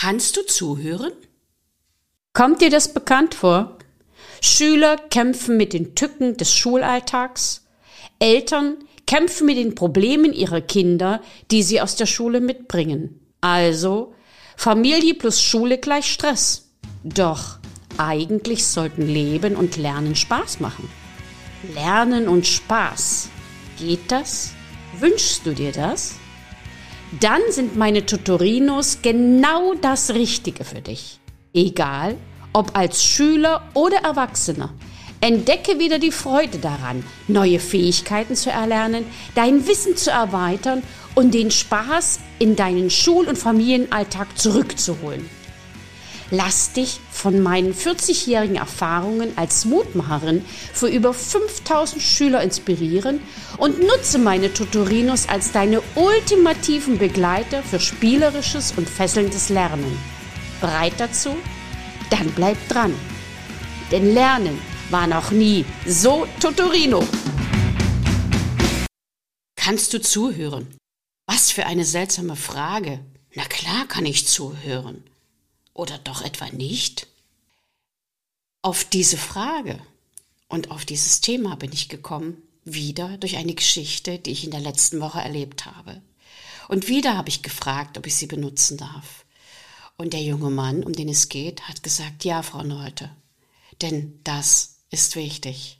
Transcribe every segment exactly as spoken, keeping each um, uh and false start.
Kannst du zuhören? Kommt dir das bekannt vor? Schüler kämpfen mit den Tücken des Schulalltags. Eltern kämpfen mit den Problemen ihrer Kinder, die sie aus der Schule mitbringen. Also Familie plus Schule gleich Stress. Doch eigentlich sollten Leben und Lernen Spaß machen. Lernen und Spaß. Geht das? Wünschst du dir das? Dann sind meine Tutorinos genau das Richtige für dich. Egal, ob als Schüler oder Erwachsener. Entdecke wieder die Freude daran, neue Fähigkeiten zu erlernen, dein Wissen zu erweitern und den Spaß in deinen Schul- und Familienalltag zurückzuholen. Lass dich von meinen vierzigjährigen Erfahrungen als Mutmacherin für über fünftausend Schüler inspirieren und nutze meine Tutorinos als deine ultimativen Begleiter für spielerisches und fesselndes Lernen. Bereit dazu? Dann bleib dran. Denn Lernen war noch nie so Tutorino. Kannst du zuhören? Was für eine seltsame Frage. Na klar kann ich zuhören. Oder doch etwa nicht? Auf diese Frage und auf dieses Thema bin ich gekommen, wieder durch eine Geschichte, die ich in der letzten Woche erlebt habe. Und wieder habe ich gefragt, ob ich sie benutzen darf. Und der junge Mann, um den es geht, hat gesagt, ja, Frau Nolte, denn das ist wichtig.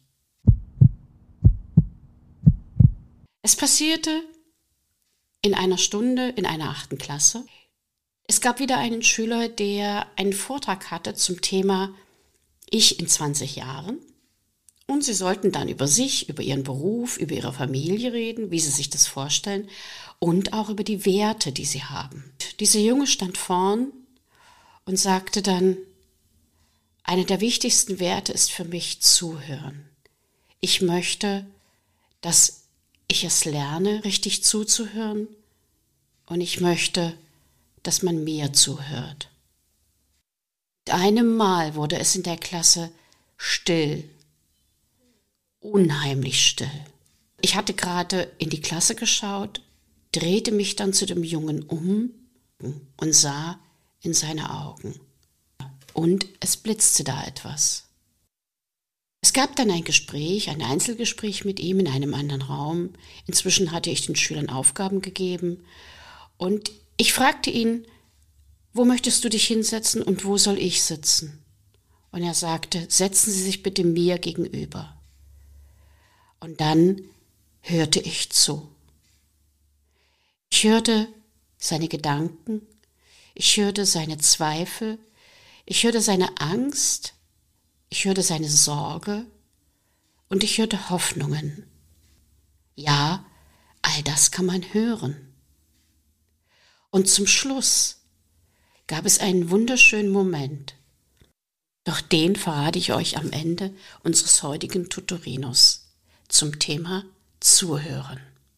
Es passierte in einer Stunde in einer achten Klasse. Es gab wieder einen Schüler, der einen Vortrag hatte zum Thema Ich in zwanzig Jahren. Und sie sollten dann über sich, über ihren Beruf, über ihre Familie reden, wie sie sich das vorstellen und auch über die Werte, die sie haben. Dieser Junge stand vorn und sagte dann, einer der wichtigsten Werte ist für mich zuhören. Ich möchte, dass ich es lerne, richtig zuzuhören und ich möchte, dass man mir zuhört. Mit einem Mal wurde es in der Klasse still, unheimlich still. Ich hatte gerade in die Klasse geschaut, drehte mich dann zu dem Jungen um und sah in seine Augen. Und es blitzte da etwas. Es gab dann ein Gespräch, ein Einzelgespräch mit ihm in einem anderen Raum. Inzwischen hatte ich den Schülern Aufgaben gegeben und ich fragte ihn, wo möchtest du dich hinsetzen und wo soll ich sitzen? Und er sagte, setzen Sie sich bitte mir gegenüber. Und dann hörte ich zu. Ich hörte seine Gedanken, ich hörte seine Zweifel, ich hörte seine Angst, ich hörte seine Sorge und ich hörte Hoffnungen. Ja, all das kann man hören. Und zum Schluss gab es einen wunderschönen Moment. Doch den verrate ich euch am Ende unseres heutigen Tutorinos zum Thema Zuhören.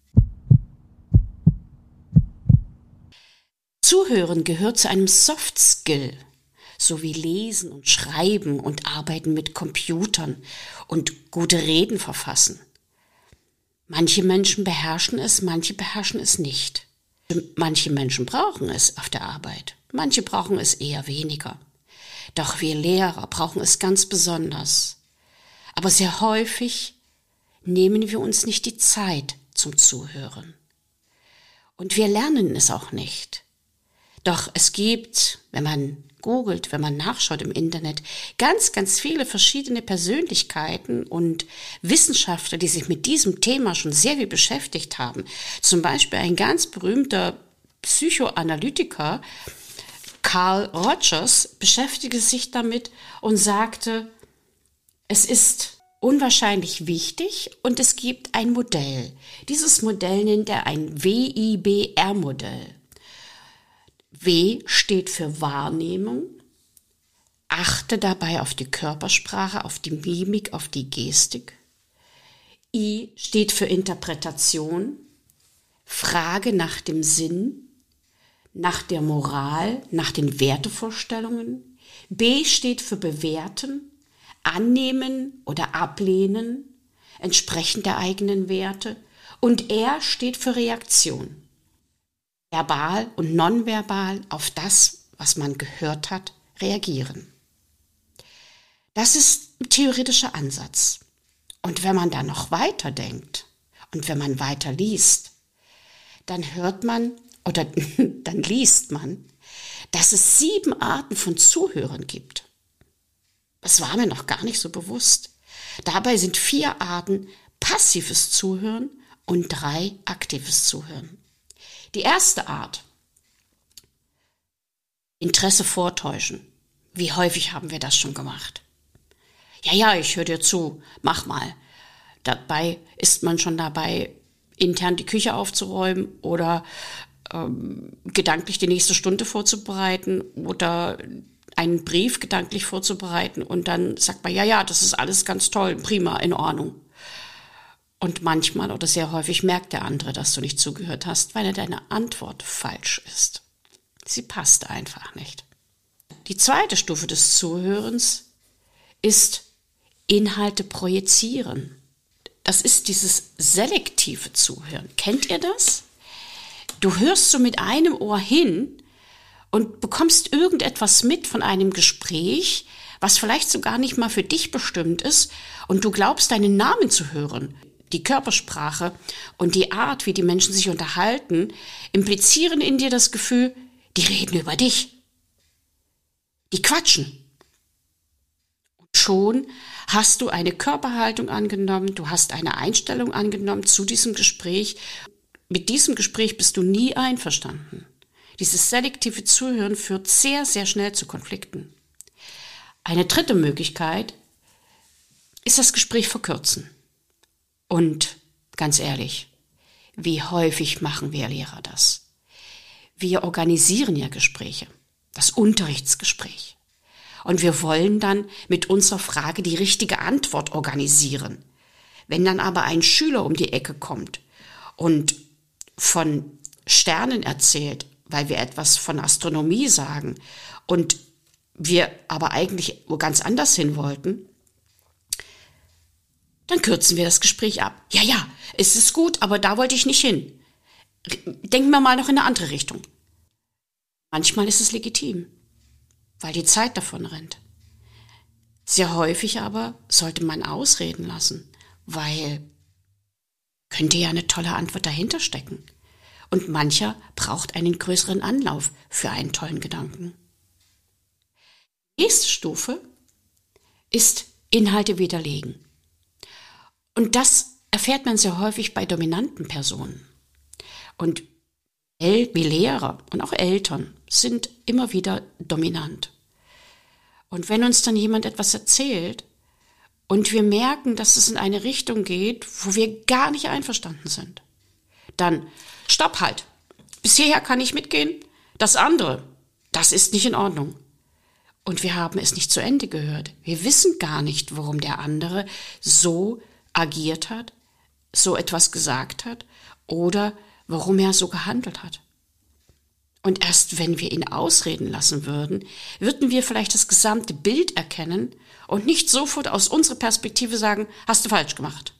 Zuhören gehört zu einem Soft Skill, so wie Lesen und Schreiben und Arbeiten mit Computern und gute Reden verfassen. Manche Menschen beherrschen es, manche beherrschen es nicht. Manche Menschen brauchen es auf der Arbeit, manche brauchen es eher weniger. Doch wir Lehrer brauchen es ganz besonders. Aber sehr häufig nehmen wir uns nicht die Zeit zum Zuhören. Und wir lernen es auch nicht. Doch es gibt, wenn man googelt, wenn man nachschaut im Internet, ganz, ganz viele verschiedene Persönlichkeiten und Wissenschaftler, die sich mit diesem Thema schon sehr viel beschäftigt haben. Zum Beispiel ein ganz berühmter Psychoanalytiker, Carl Rogers, beschäftigte sich damit und sagte, es ist unwahrscheinlich wichtig und es gibt ein Modell. Dieses Modell nennt er ein W I B R-Modell. W steht für Wahrnehmung. Achte dabei auf die Körpersprache, auf die Mimik, auf die Gestik. I steht für Interpretation. Frage nach dem Sinn, nach der Moral, nach den Wertevorstellungen. B steht für Bewerten, Annehmen oder Ablehnen, entsprechend der eigenen Werte. Und R steht für Reaktion. Verbal und nonverbal auf das, was man gehört hat, reagieren. Das ist ein theoretischer Ansatz. Und wenn man da noch weiter denkt und wenn man weiter liest, dann hört man oder dann liest man, dass es sieben Arten von Zuhörern gibt. Das war mir noch gar nicht so bewusst. Dabei sind vier Arten passives Zuhören und drei aktives Zuhören. Die erste Art, Interesse vortäuschen. Wie häufig haben wir das schon gemacht? Ja, ja, ich höre dir zu, mach mal. Dabei ist man schon dabei, intern die Küche aufzuräumen oder ähm, gedanklich die nächste Stunde vorzubereiten oder einen Brief gedanklich vorzubereiten und dann sagt man, ja, ja, das ist alles ganz toll, prima, in Ordnung. Und manchmal oder sehr häufig merkt der andere, dass du nicht zugehört hast, weil deine Antwort falsch ist. Sie passt einfach nicht. Die zweite Stufe des Zuhörens ist Inhalte projizieren. Das ist dieses selektive Zuhören. Kennt ihr das? Du hörst so mit einem Ohr hin und bekommst irgendetwas mit von einem Gespräch, was vielleicht sogar nicht mal für dich bestimmt ist, und du glaubst, deinen Namen zu hören. Die Körpersprache und die Art, wie die Menschen sich unterhalten, implizieren in dir das Gefühl, die reden über dich. Die quatschen. Und schon hast du eine Körperhaltung angenommen, du hast eine Einstellung angenommen zu diesem Gespräch. Mit diesem Gespräch bist du nie einverstanden. Dieses selektive Zuhören führt sehr, sehr schnell zu Konflikten. Eine dritte Möglichkeit ist das Gespräch verkürzen. Und ganz ehrlich, wie häufig machen wir Lehrer das? Wir organisieren ja Gespräche, das Unterrichtsgespräch. Und wir wollen dann mit unserer Frage die richtige Antwort organisieren. Wenn dann aber ein Schüler um die Ecke kommt und von Sternen erzählt, weil wir etwas von Astronomie sagen und wir aber eigentlich wo ganz anders hin wollten, dann kürzen wir das Gespräch ab. Ja, ja, es ist gut, aber da wollte ich nicht hin. Denken wir mal noch in eine andere Richtung. Manchmal ist es legitim, weil die Zeit davon rennt. Sehr häufig aber sollte man ausreden lassen, weil könnte ja eine tolle Antwort dahinter stecken. Und mancher braucht einen größeren Anlauf für einen tollen Gedanken. Die nächste Stufe ist Inhalte widerlegen. Und das erfährt man sehr häufig bei dominanten Personen. Und wir Lehrer und auch Eltern sind immer wieder dominant. Und wenn uns dann jemand etwas erzählt und wir merken, dass es in eine Richtung geht, wo wir gar nicht einverstanden sind, dann stopp halt. Bis hierher kann ich mitgehen. Das andere, das ist nicht in Ordnung. Und wir haben es nicht zu Ende gehört. Wir wissen gar nicht, warum der andere so agiert hat, so etwas gesagt hat oder warum er so gehandelt hat. Und erst wenn wir ihn ausreden lassen würden, würden wir vielleicht das gesamte Bild erkennen und nicht sofort aus unserer Perspektive sagen, hast du falsch gemacht.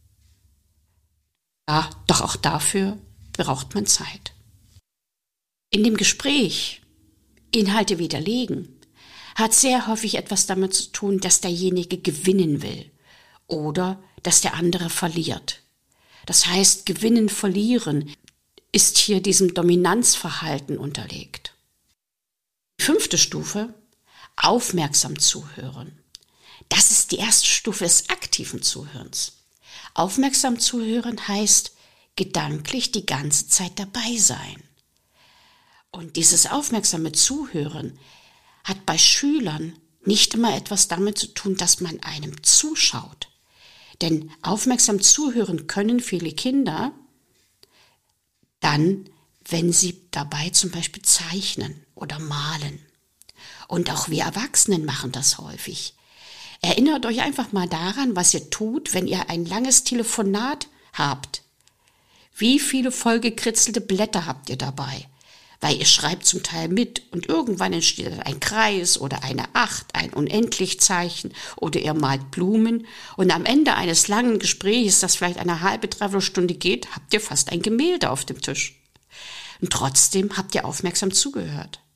Ja, doch auch dafür braucht man Zeit. In dem Gespräch Inhalte widerlegen hat sehr häufig etwas damit zu tun, dass derjenige gewinnen will oder dass der andere verliert. Das heißt, gewinnen, verlieren ist hier diesem Dominanzverhalten unterlegt. Die fünfte Stufe, aufmerksam zuhören. Das ist die erste Stufe des aktiven Zuhörens. Aufmerksam zuhören heißt gedanklich die ganze Zeit dabei sein. Und dieses aufmerksame Zuhören hat bei Schülern nicht immer etwas damit zu tun, dass man einem zuschaut. Denn aufmerksam zuhören können viele Kinder dann, wenn sie dabei zum Beispiel zeichnen oder malen. Und auch wir Erwachsenen machen das häufig. Erinnert euch einfach mal daran, was ihr tut, wenn ihr ein langes Telefonat habt. Wie viele vollgekritzelte Blätter habt ihr dabei? Weil ihr schreibt zum Teil mit und irgendwann entsteht ein Kreis oder eine Acht, ein Unendlichzeichen oder ihr malt Blumen und am Ende eines langen Gesprächs, das vielleicht eine halbe, dreiviertel Stunde geht, habt ihr fast ein Gemälde auf dem Tisch. Und trotzdem habt ihr aufmerksam zugehört.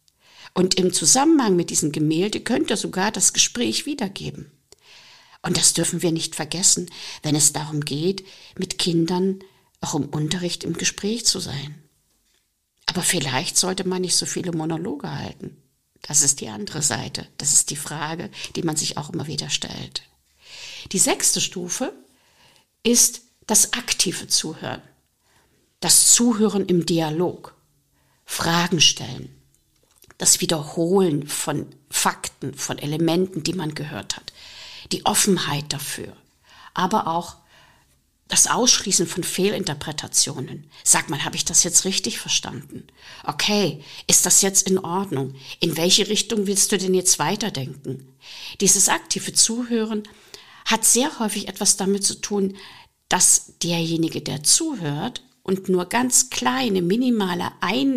Und im Zusammenhang mit diesem Gemälde könnt ihr sogar das Gespräch wiedergeben. Und das dürfen wir nicht vergessen, wenn es darum geht, mit Kindern auch im Unterricht im Gespräch zu sein. Aber vielleicht sollte man nicht so viele Monologe halten. Das ist die andere Seite. Das ist die Frage, die man sich auch immer wieder stellt. Die sechste Stufe ist das aktive Zuhören. Das Zuhören im Dialog. Fragen stellen. Das Wiederholen von Fakten, von Elementen, die man gehört hat. Die Offenheit dafür. Aber auch das Ausschließen von Fehlinterpretationen. Sag mal, habe ich das jetzt richtig verstanden? Okay, ist das jetzt in Ordnung? In welche Richtung willst du denn jetzt weiterdenken? Dieses aktive Zuhören hat sehr häufig etwas damit zu tun, dass derjenige, der zuhört und nur ganz kleine, minimale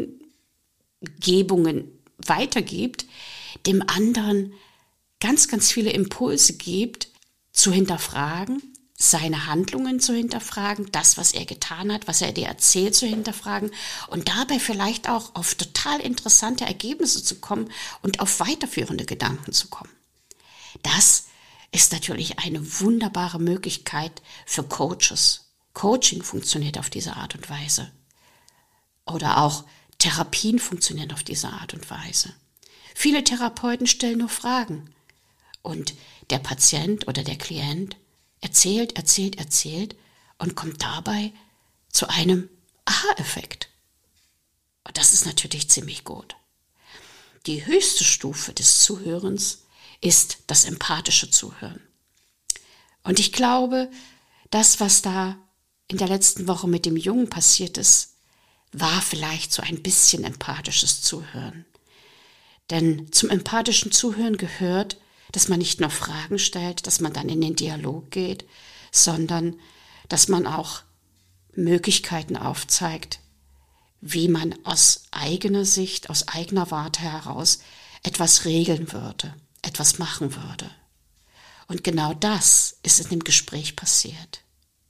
Eingebungen weitergibt, dem anderen ganz, ganz viele Impulse gibt, zu hinterfragen, seine Handlungen zu hinterfragen, das, was er getan hat, was er dir erzählt, zu hinterfragen und dabei vielleicht auch auf total interessante Ergebnisse zu kommen und auf weiterführende Gedanken zu kommen. Das ist natürlich eine wunderbare Möglichkeit für Coaches. Coaching funktioniert auf diese Art und Weise. Oder auch Therapien funktionieren auf diese Art und Weise. Viele Therapeuten stellen nur Fragen und der Patient oder der Klient erzählt, erzählt, erzählt und kommt dabei zu einem Aha-Effekt. Und das ist natürlich ziemlich gut. Die höchste Stufe des Zuhörens ist das empathische Zuhören. Und ich glaube, das, was da in der letzten Woche mit dem Jungen passiert ist, war vielleicht so ein bisschen empathisches Zuhören. Denn zum empathischen Zuhören gehört, dass man nicht nur Fragen stellt, dass man dann in den Dialog geht, sondern dass man auch Möglichkeiten aufzeigt, wie man aus eigener Sicht, aus eigener Warte heraus etwas regeln würde, etwas machen würde. Und genau das ist in dem Gespräch passiert.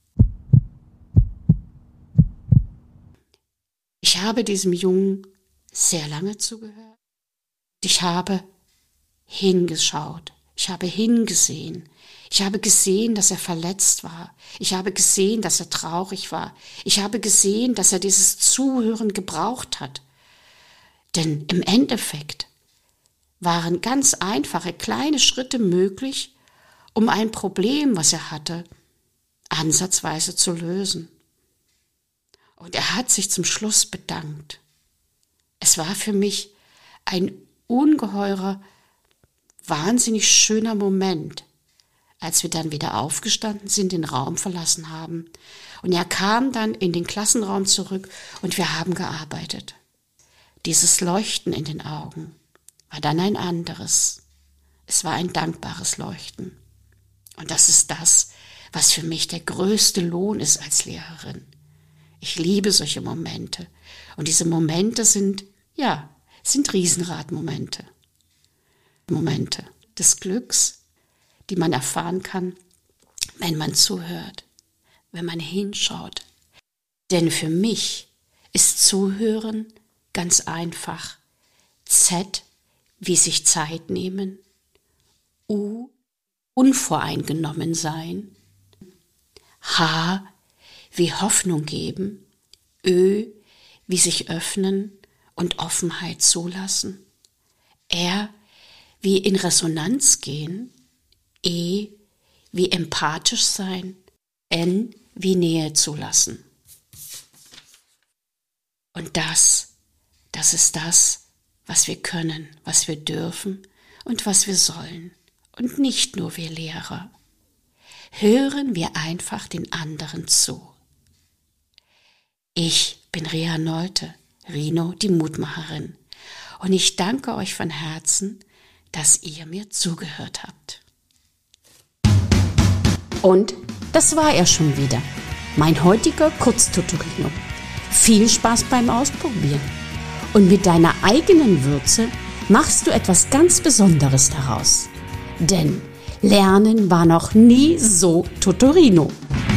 Ich habe diesem Jungen sehr lange zugehört. Ich habe hingeschaut. Ich habe hingesehen. Ich habe gesehen, dass er verletzt war. Ich habe gesehen, dass er traurig war. Ich habe gesehen, dass er dieses Zuhören gebraucht hat. Denn im Endeffekt waren ganz einfache, kleine Schritte möglich, um ein Problem, was er hatte, ansatzweise zu lösen. Und er hat sich zum Schluss bedankt. Es war für mich ein ungeheurer, wahnsinnig schöner Moment, als wir dann wieder aufgestanden sind, den Raum verlassen haben. Und er kam dann in den Klassenraum zurück und wir haben gearbeitet. Dieses Leuchten in den Augen war dann ein anderes. Es war ein dankbares Leuchten. Und das ist das, was für mich der größte Lohn ist als Lehrerin. Ich liebe solche Momente. Und diese Momente sind, ja, sind Riesenradmomente. Momente des Glücks, die man erfahren kann, wenn man zuhört, wenn man hinschaut. Denn für mich ist Zuhören ganz einfach. Z wie sich Zeit nehmen, U unvoreingenommen sein, H wie Hoffnung geben, Ö wie sich öffnen und Offenheit zulassen, R wie in Resonanz gehen, E wie empathisch sein, N wie Nähe zulassen. Und das, das ist das, was wir können, was wir dürfen und was wir sollen. Und nicht nur wir Lehrer. Hören wir einfach den anderen zu. Ich bin Rea Nolte, Rino, die Mutmacherin. Und ich danke euch von Herzen, dass ihr mir zugehört habt. Und das war er schon wieder, mein heutiger Kurztutorino. Viel Spaß beim Ausprobieren. Und mit deiner eigenen Würze machst du etwas ganz Besonderes daraus. Denn Lernen war noch nie so Tutorino.